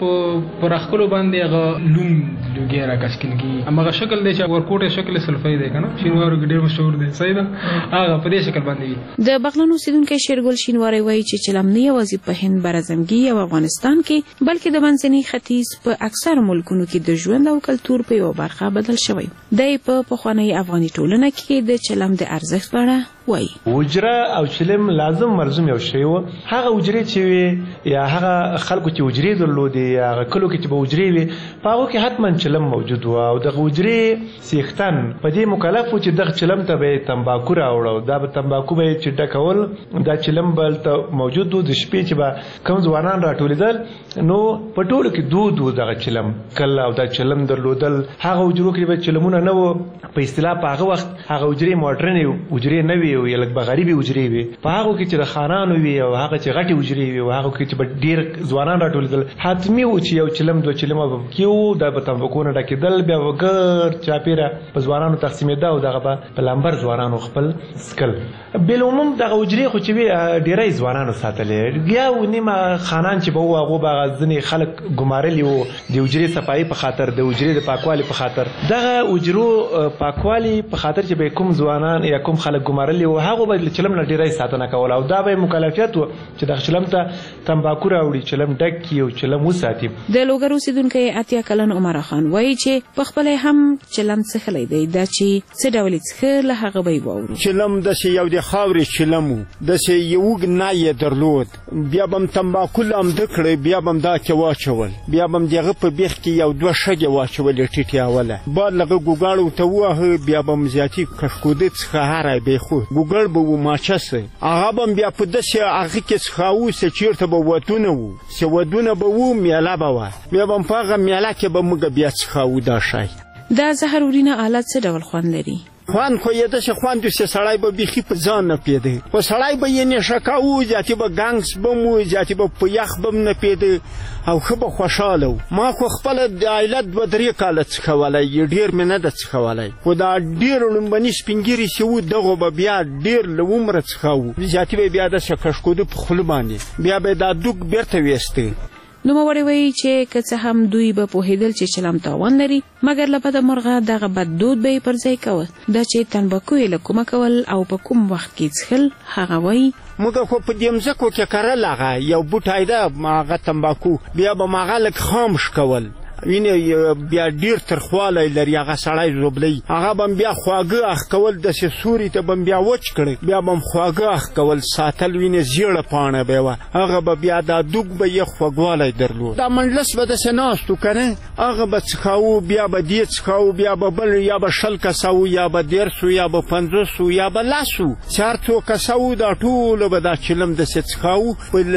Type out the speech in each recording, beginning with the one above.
پر خپل باندې هغه لوم لګي راکاسکلږي هغه شکل دی چې ورکوټه شکل سلفي دی کنه شینوارو کې ډېر مشهور دی صحیح ده هغه په دې شکل باندې د بغلان اوسیدونکو شیرګل شینواری وایي چې چلم نه یوازې په هند برازمګي او افغانستان کې بلکې د منځني ختیځ په اکثر ملکونو کې د ژوند او کلتور په یو برخه بدل شوی دی. په پخواني افغاني ټولنه کې د چلم د ارزښت په اړه وایي وجره او چلم لازم مرزوم یو شی و. هغه وجرې چې وي یا هغه خلکو چې وجرې درلودې یا هغه کلو کې چې به وجرې وي په هغو کې حتما چلم موجود و او دغه وجرې څښتن په دې مکلف و چې دغه چلم ته به تمباکو راوړو. دا به تمباکو به چې ډکول دا چلم به هلته موجود و. د شپې چې به کوم ځوانان راټولېدل نو په ټولو کې دود و دغه چلم کله او دا چلم درلودل. هغه وجرو کې به چلمونه نه و په اصطلاح په هغه وخت هغه وجرې موډرنې وجرې نه وي او یا لږ به غریبې وجرې وي. په هغو کې چې د خانانو وي او هغه چې غټې وجرې وي او هغو کې چې به ډېر ځوانان راټولېدل حتمي و چې یو چلم دوه چلمه به پکې و. دا به تمباکو نه ډکېدل بیا به ګرد چاپېره په ځوانانو تقسیمېده او دغه به په لمبر ځوانانو خپل څکل. بالعموم دغه وجرې خو چې وي ډېری ځوانانو ساتلې. بیا و نیمه خانان چې به وو هغو به هغه ځینې خلک ګمارلي وو د وجرې صفایي په خاطر د وجرې د پاکوالي په خاطر. دغه وجرو پاکوالي په خاطر چې به کوم ځوانان یا کوم خلک ګمارلي وو هغو به چلم نه ډېری ساتنه کوله او دا به مکلفیت و چې دغه چلم ته تمباکو راوړي چلم ډک کړي او چلم وساتي. د لوګر اوسیدونکی اتیا کلن عمر خان وایي چې په خپل هم چلم څښلی دی دا چې څه ډول څښه له هغه به یې واورو. چلم داسې یو د خاورې چلم و داسې یو اوږد نای یې درلود. بیا به م تمباکو لامده کړی بیا به م دا کې واچول بیا به م د هغه په بیخ کې یو دوه شګې واچولې ټیټې اوله بعد له هغه ګوګاړو ته ووهه بیا به م زیاتي کښکوده څخه هری بېخود ګوګړ به و ماچسه هغه به م بیا په داسې هغه کې څښاوو چې چېرته به ودونه وو چې ودونه به وو میله به وه بیا به م په هغه میله کې به موږ بیا څښاوو دا شی. دا زهرورینه آلات څه ډول خوند لري؟ خوند خو یې داسې خوند و چې سړی به بیخي په ځان نه پوهېده. خو سړی به یې نشه کاوه زیاتې به ګنګس به م و زیاتې به په یخ به م نه پوهېده او ښه به خوشحاله و. ما خو خپله د علت 2-3 کاله څښولی ډېر مې نه ده څښولی خو دا ډېر لومبني سپینګیري چې وو دغو به بیا ډېر له عمره څښاوو زیاتې به بیا داسې کښکوده په خوله باندې بیا به دا دوک بېرته ویسته. نوموړی وایي چې که څه هم دوی به پوهېدل چې چلم تاوان لري مګر له بده مرغه دغه بد دود به یې پر ځای کوه. دا چې تنباکو یې له کومه کول او په کوم وخت کې څښل هغه وایي موږ خو په دې مځکو کې کرل هغه یو بوټی ده هغه تنباکو بیا به م هغه لږ خام شکول وینې بیا ډېر ترخوالی لري هغه سړی زوبلی هغه به م بیا خواږه اخ کول داسې سوري ته به م بیا وچ کړی بیا به م خواږه اخ کول ساتل وینې زیړه پاڼه به یې وه هغه به بیا دا دوک به یې خوږوالی درلود. دا منډلس به داسې ناست و که نه هغه به څښاوو بیا به دې څښاوو بیا به بل یا به 100 کسه وو یا به 10 یا به 50 یا به 10 وو چې هر څو کسه وو دا ټوله به دا چلم داسې څښاوو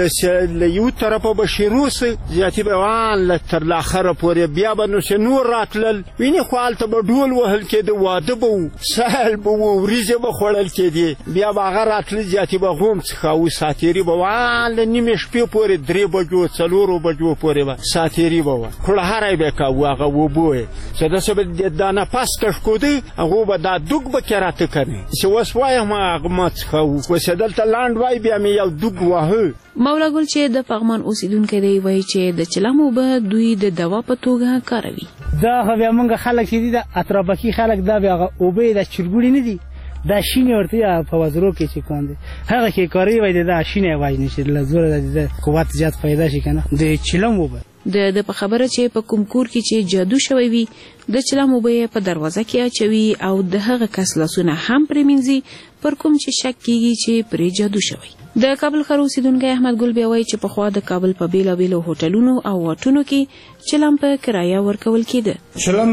له یو طرفه به شروع سه زیاتې به وان تر لاخره پورې بیا به نو چې نور راتلل وینې خو هلته به ډول وهل کېده واده به و سهل به و وریځې به خوړل کېدې بیا به هغه راتله زیاتې به غوم څښاوو ساتېري به وه له نیمې شپې پورې 3 بجو 4 بجو پورې به ساتېري به وه کړهری به یې کاوه هغه اوبو یې چې داسې به دا نفس کښکوده هغو به دا دوک به کې راته کنې چې اوس وایم هغه ما څښاوو خو چې دلته لاند وای بیا مې یو دوک واهه. مولا ګل چې د پغمان اوسیدونکی دی وایي چې د چلم اوبه دوی د دوا په توګه کاروي. دا خو بیا موږ خلک چې دي د اطرافکي خلک دا بیا هغه اوبه د چرګوړي نه دي دا شینې ورته په وزرو کې چې کوم دي هغه کې کاروي وای دا شینې وای نشي له زوره د قوت زیات پیدا شي کنه د چلم اوبه د په خبره چې په کوم کور کې چې جادو شوی وي د چلم اوبه په دروازه کې اچوي او د هغه کس لاسونه هم پرېمینځي پر کوم چې شک کیږي چې پرې جادو شوی. د کابل ښار اوسیدونکی احمد ګل بیا وایي چې پخوا د کابل په بېلابېلو هوټلونو او واټونو کې چلم په کرایه ورکول کېده. چلم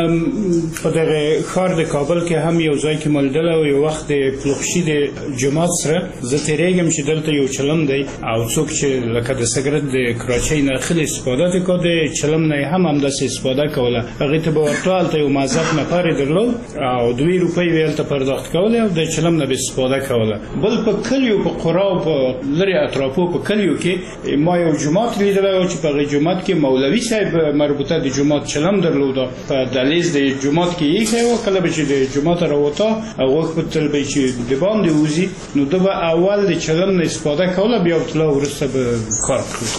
په دغه ښار د کابل کې هم یو ځای کې ملډله او یو وخت د پلوخشي د جومات سره زه تېرېږم چې دلته یو چلم دی او څوک چې لکه د سګرټ د کراچۍ نه خلې استفاده ترې کوه د چلم نه یې هم همداسې استفاده کوله. هغې ته به ورته هلته یو معذب نفر یې درلود او 2 روپۍ به یې هلته پرداخت کولې او د چلم نه به استفاده کوله. بل په کلیو په قراو په لرې اطرافو په کلیو کې ما یو جومات لیدلی و چې په هغې جومات کې مولوي صاحب مربوطه د جومات چلم درلوده په دهلیز د جومات کې ایښی و کله به چې د جومات راوته غوږ په تل به چې د باندې وځي نو ده به اول د چلم نه استفاده کوله بیا تله وروسته به کار خپل.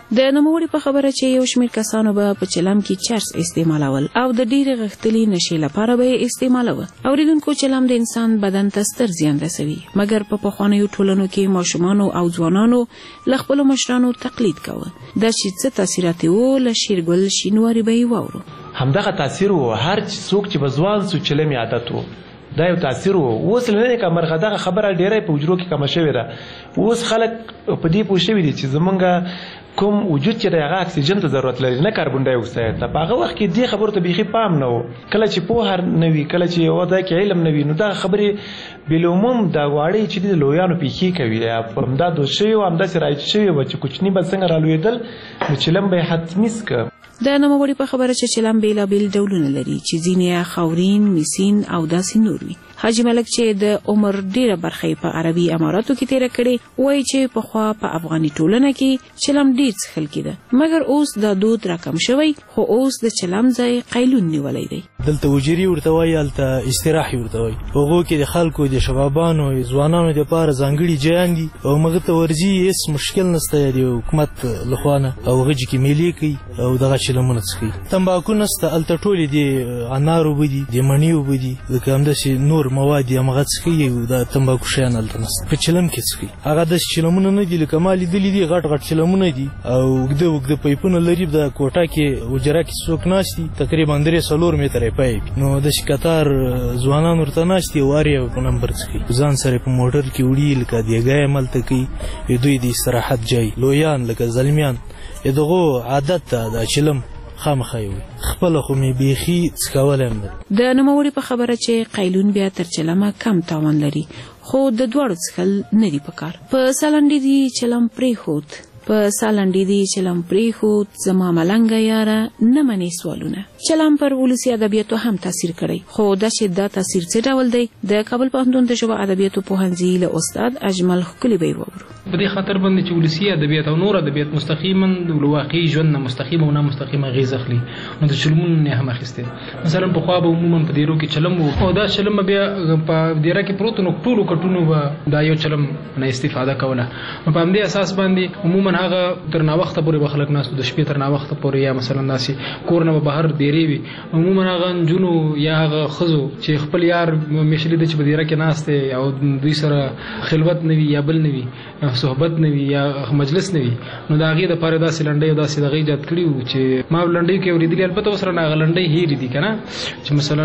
د نوموړي په خبره چې یو شمېر کسانو به په چلم کې چرس استعمالول او د ډېرې غښتلې نشې لپاره به یې استعمالوه. اورېدونکو، چلم د انسان بدن ته ستر زیان رسوي، مګر په پخوانیو ټولنو کې ماشومانو او ځوانانو له خپلو مشرانو تقلید کوه. دا چې څه تاثیرات وو له شیرګل شینواري به یې واورو. همدغه تاثیر و. هر څوک چې به ځوان سو چلم یې عادت و، دا یو تاثیر و. اوس نه که مرغه دغه خبره ډېری په حجرو کې کمه شوې ده. اوس خلک په دې پوه شوي دي چې زمونږ کوم وجود چې د هغه اکسیجن ته ضرورت لري، نه کاربن ډای اکساید ته. په هغه وخت کې دې خبرو ته بیخي پام نه و. کله چې پوهه نه وي، کله چې یو ځای کې علم نه وي، نو دغه خبرې بالعموم د واړې چې د لویانو پیښې کوي. همدا دوست شوي و، همداسې رایج شوي و چې کوچني به څنګه رالوېدل، نو چلم به یې حتمي څکه. د نوموړي په خبره چې چلم بېلابېل ډولونه لري چې ځینې یې خاورین، میسین او داسې نور وي. حاجي ملک چې د عمر ډیره برخه په عربي اماراتو کې تیره کړې، وایي چې پخوا په افغاني ټولنه کې چلم ډیر څښل کېده، مګر اوس دا دود راکم شوی، خو اوس د چلم ځای قیلون نیولی دی. دلته وجري ورته وایي، هلته استراحي ورته وایي. په هغو کې د خلکو د شبابانو ځوانانو دپاره ځانګړي جیان دي او هغه ته ورځي، هېڅ مشکل نشته د حکومت لخوا نه، او هغه چې کې میلې کوي او دغه چلمونه څښي. تمباکو نشته، هلته ټولې د انار اوبه دي، د مڼې اوبه دي، لکه همداسې نور مواد همغه څښي، او د تمباکو شیان هلته نشته. په چلم کې څښي. هغه داسې چلمونه نه دي لکه ما لیدلي دي، غټ غټ چلمونه دي او اوږده اوږده پایپونه لري. د کوټه کې حجره کې څوک ناست دي، تقریبا 3-4 متره پایپ، نو داسې کتار ځوانان ورته ناست دي، وار یې په نمبر څښي. ځان سره په موټر کې وړي، لکه دیګه یې هملته کوي. دوی د استراحت ځای لویان لکه زلمیان دغو عادت ده د چلم خامخا وي، خپله خو مې بیخي څکولی هم ده. د نوموړي په خبره چې قیلون بیا تر چلمه کم تاوان لري، خو د دواړو څښل نه دي پکار. په سالنډي دي چلم پرېښود، په سالنډي دي چلم پرېښود، زما ملنګه یاره نه منې سوالونه. چلم پر ولسي ادبیاتو هم تاثیر کړی، خو دا چې دا تاثیر څه ډول دی، د کابل پوهنتون د ژبه ادبیاتو پوهنځي له استاد اجمل ښکلي به یې واورو. په دې خاطر باندې چې ولسي ادبیات او نور ادبیات مستقیما د واقعي ژوند نه مستقیمه او نه مستقیمه اغېز اخلي، نو د چلمونو نه هم اخیستې. مثلا پخوا به عموما په دیرو کې چلم و، او دا چلم بیا په دیره کې پروت، نو ټولو کټونو به دا یو چلم نه استفاده کوله. نو په همدې اساس باندې عموما هغه تر ناوخته پورې به خلک ناست د شپې تر ناوخته پورې، یا مثلا داسې کور نه به بهر دیرې وي. عموما هغه نجونو یا هغه ښځو چې خپل یار میشلي ده چې په دیره کې ناست دی او دوی سره خلوت نه وي یا بل نه وي، صحبت نه وي یا مجلس نه وي، نو د هغې دپاره داسې لنډۍ او داسې دغه ایجاد کړي وو چې ما لنډۍ کې اورېدلي. البته اوس رانه هغه لنډۍ هېرې دي که نه، چې مثلا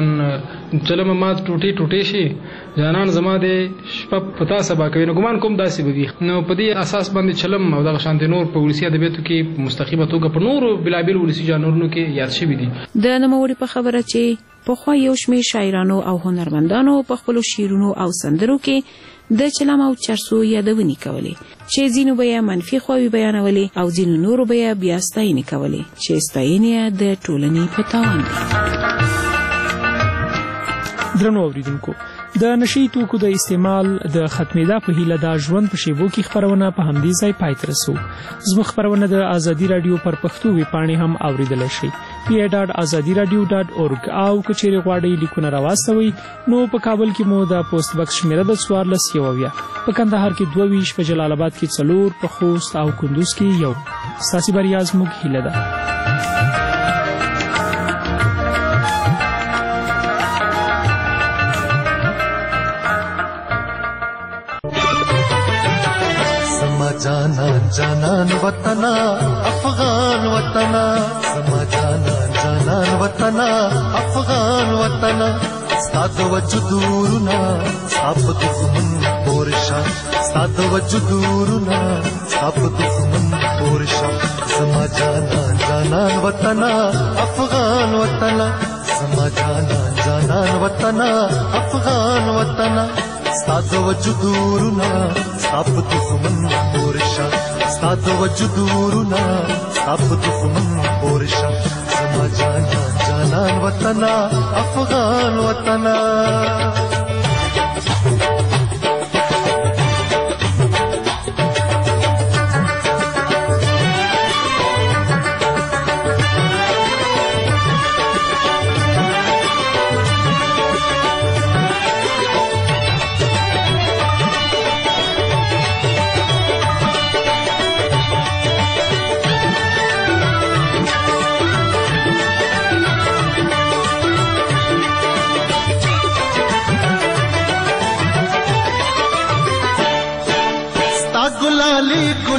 چلمه ما ټوټې ټوټې شي، جانان زما د شپه په تا سبا کوي، نو ګمان کوم داسې به وي. نو په دې اساس باندې چلم او دغه شانتې نور په ولسي ادبیاتو کې مستقیمه توګه په نورو بېلابېلو ولسي ژانرونو کې یاد شوي دي. د نوموړي په خبره چې پخوا یو شمېر شاعرانو او هنرمندانو په خپلو شعرونو او سندرو کې د چلم او چرسو یادونې کولې، چې ځینو به یې منفي خواوې بیانولې او ځینو نورو به یې بیا ستاینې کولې، چې ستاینې د ټولنې په تاوان دي. درنو اوریدونکو، د نشي توکو د استعمال د ختمېدا په هیله د ژوند په شیبو کې خبرونه په همدې ځای پای ته رسو. زموږ خبرونه د ازادي راډیو پر پښتو ویبپاڼې هم اوریدلی شئ، pa.azadiradio.org، او که چیرې غواړئ لیکونه راواستوئ نو په کابل کې مو د پوسټ بکس شمیره د 1470، په کندهار کې 22، په جلال آباد کې 4، په خوست او کندوز کې 1. ستاسې بریا زموږ هیله ده. जाना जानन वतना अफगान वतना, समा जाना जानन वतना अफगान वतना, साद वजदूरना साब दुश्मन पोरशा, साद वजदूरना साब दुश्मन पोरशा, समा जाना जानन वतना अफगान वतना, समा जाना जानन वतना अफगान वतना, साद वजदूरना साब दुश्मन पोरशा, साद वजदूरना साब दुश्मन पोरशा, समा जाना जानन वतना अफगान वतना.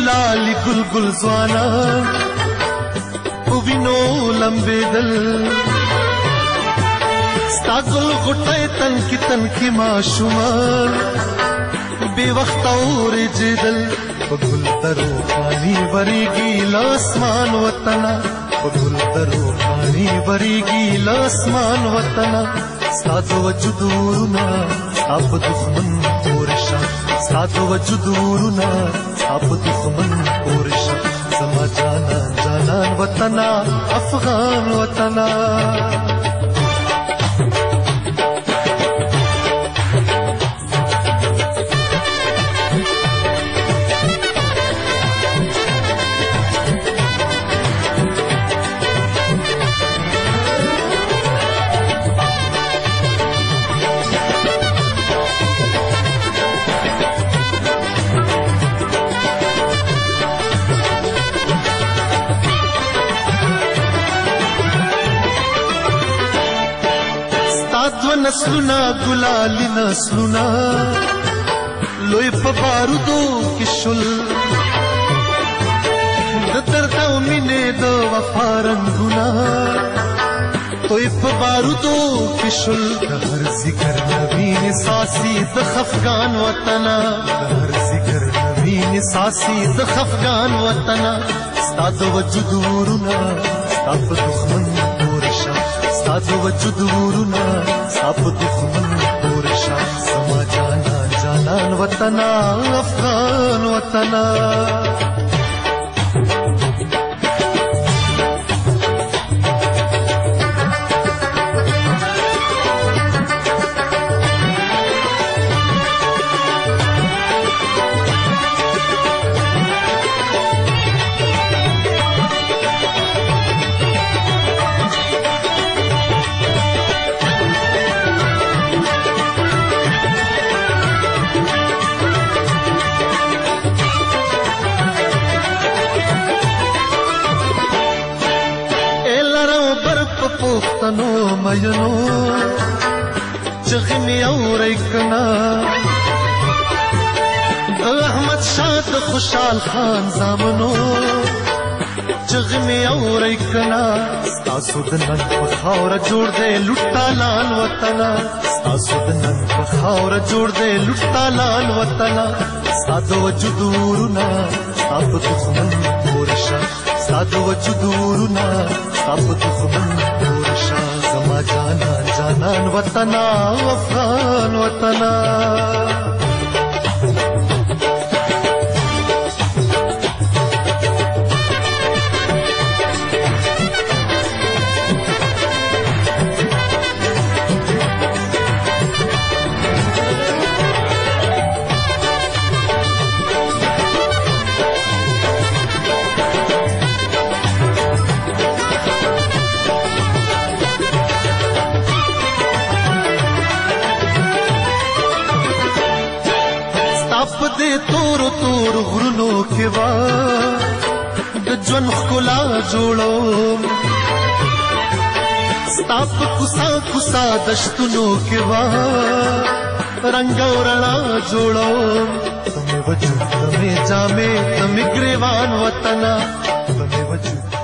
گلالی گل گل زوانان په وینو لمبېدل ستا ګل غوټۍ تن کې ماشومان بې وخته اورېږېدل په ګل درو پاڼې ورېږي له اسمان وطنه په ګل درو پاڼې ورېږي له اسمان وطنه ستا د وجود ورونه ستا په دښمن پورې شه ستا د وجود ورونه ستا په دښمن پورې شه زما جانان جانان وطنه افغان وطنه نسلونه ګلالي نسلونه لوی په بارودو کې شل د درد او مینې د وفا رنګونه توی په بارودو کې شل د هر ذکر نوین ساسي د خفګان وطنه د هر ذکر نوین ساسي د خفګان وطنه ستا د وجود ورونه ستا په دښمن پورې شه ستا د وجود ورونه ستا په دښمن پورې شه زما جانان جانان وطنه افغان وطنه پښتنو مینو چغې مې اورئ کنه احمد شاه د خوشحال خان زامنو چغې مې اورئ کنه ستاسو د نن په خاوره جوړ دی لوټالان وطنه ستاسو د نن په خاوره جوړ دی لوټالان وطنه ستا د وجود ورونه ستا په دښمن پورې شه ستا د وجود ورونه ستا په دښمن پورې شه زما جانان جانان وطنه افغان وطنه تورو تورو غرونو کې وا د ژوند ښکلا جوړوم ستا په کوڅه کوڅه دشتونو کې وا رنګ او رڼا جوړوم تمې وجود تمې جامې تمې ګریوان وطنه تمې وجود